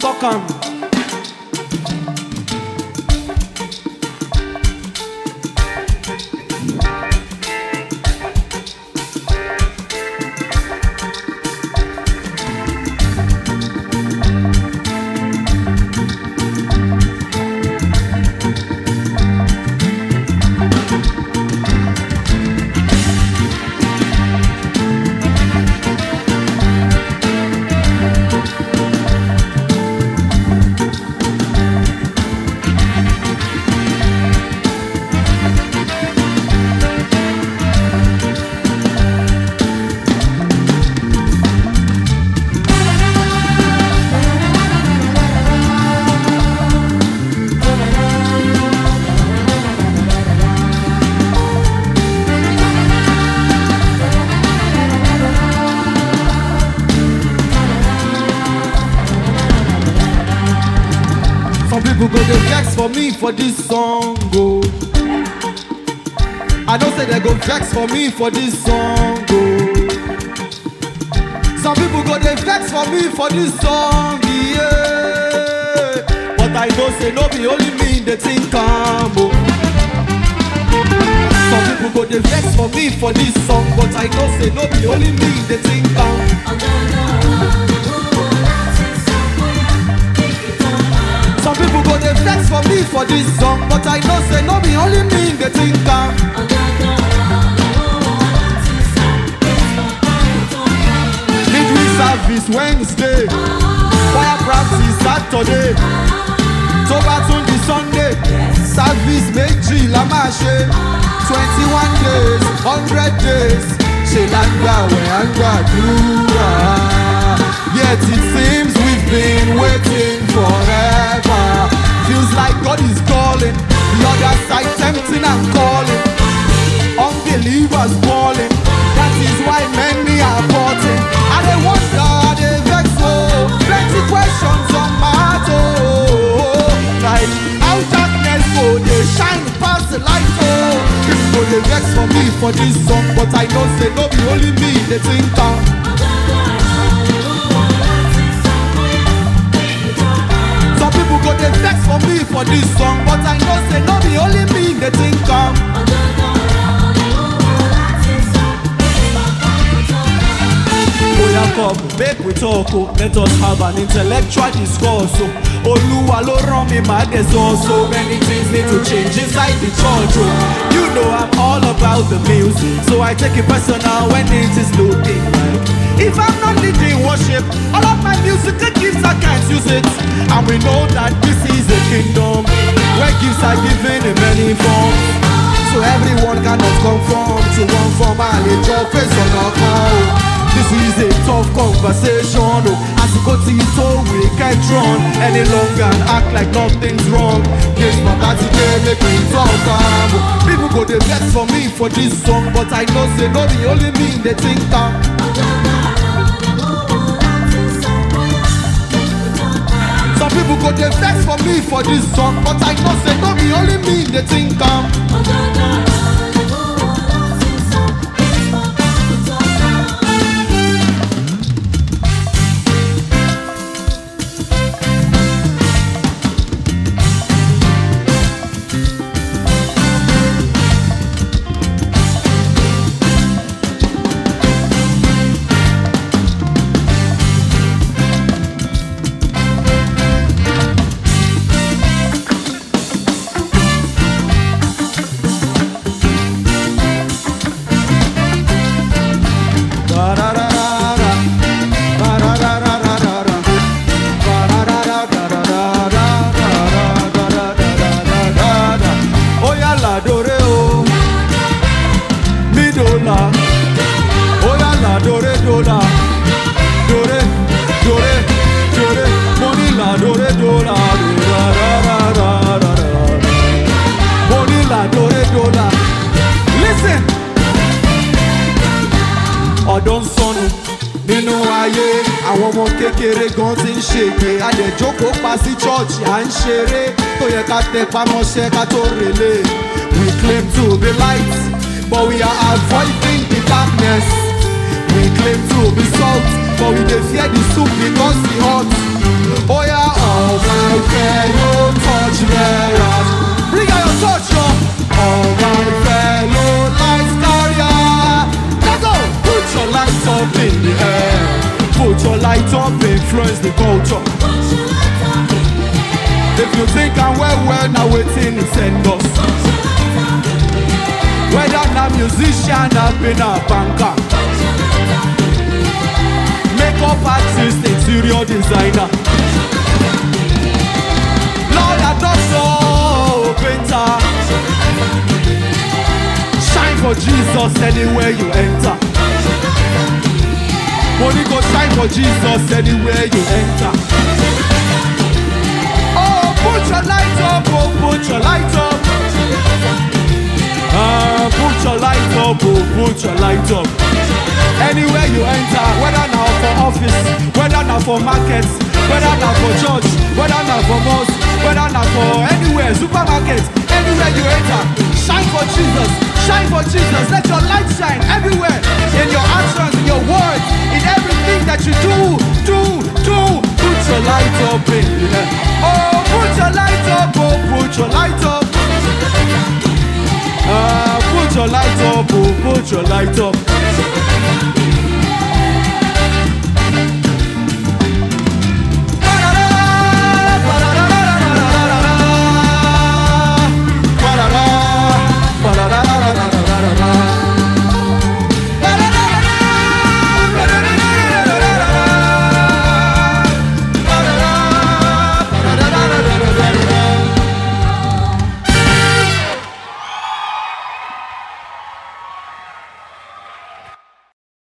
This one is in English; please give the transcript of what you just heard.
Talk am. Some people go to vex for me for this song, oh. I don't say they go vex for me for this song, oh. Some people go to vex for me for this song, yeah. But I don't say no be only me they think I'm, oh. Some people go to vex for me for this song, but I don't say no be only me they think I'm. Some people go they flex for me for this song, but I know say no be only me they think I'm. Midweek service Wednesday, choir practice Saturday, Tobatunji Sunday, service méjì la máa ṣe, 21 days, 100 days, ṣe là ń gbààwẹ̀ à ń gbàdúrà. Yet it seems we've been waiting forever. Feels like God is calling, the other side tempting and calling. Unbelievers calling, that is why many are parting. And they wonder, they vex, oh, plenty questions on my heart, oh. Like how darkness go, they shine past the light, oh. People go they vex for me for this song, but I know say no be only me they think I'm. Some people go they vex for me for this song, but I know say no be only me they think I'm. Oya come, make we talk, oh. Let us have an intellectual discourse, oh. Oluwa lo rán mi máa dé sọ, so many things need to change inside the church, oh. You know I'm all about the music, so I take it personal when it is looking like if I'm not leading worship, all of my musical gifts I can't use it. And we know that this is a kingdom where gifts are given in many forms, so everyone cannot conform to one form and a job face on our call. This is a tough conversation, oh. As you go to it, so we can't run any longer and act like nothing's wrong. Case my party can make me talk, oh. People go they vex for me for this song, but I know say no the only me they think I'm. Some people go they vex for me for this song, but I know say no be only me they think I'm. Listen, ọ̀dọ́ ń sọnù nínú ayé, àwọn ọmọ kékeré gan ti ń ṣègbè, adẹ̀jókòó pa sí chọ́ọ̀chì à ń ṣeré, tó yẹ ká tẹpá mọ́ṣẹ́ ká tó relé. We claim to be light, but we are avoiding the darkness. We claim to be salt, but we dey fear the soup because e hot. Oh yeah, all my fellow torch bearers. Bring out your torch, yo. All my fellow light carrier. Let's go. Put your light up in the air. Put your light up, influence the culture. If you think I'm well, now waiting is send us. Whether I'm a musician, I've been a banker, makeup artist, interior designer, Lord, I don't so painter. Shine for Jesus anywhere you enter. Money go shine for Jesus anywhere you enter. Oh, put your light up, oh, put your light up. Put your light up, oh, put your light up. Anywhere you enter, whether now for office, whether now for markets, whether now for church, whether now for mosque, whether now for anywhere, supermarket, anywhere you enter, shine for Jesus, shine for Jesus. Let your light shine everywhere, in your actions, in your words, in everything that you do. Put your light up in there. Oh, put your light up, oh, put your light up. Put your light up, oh, put your light up.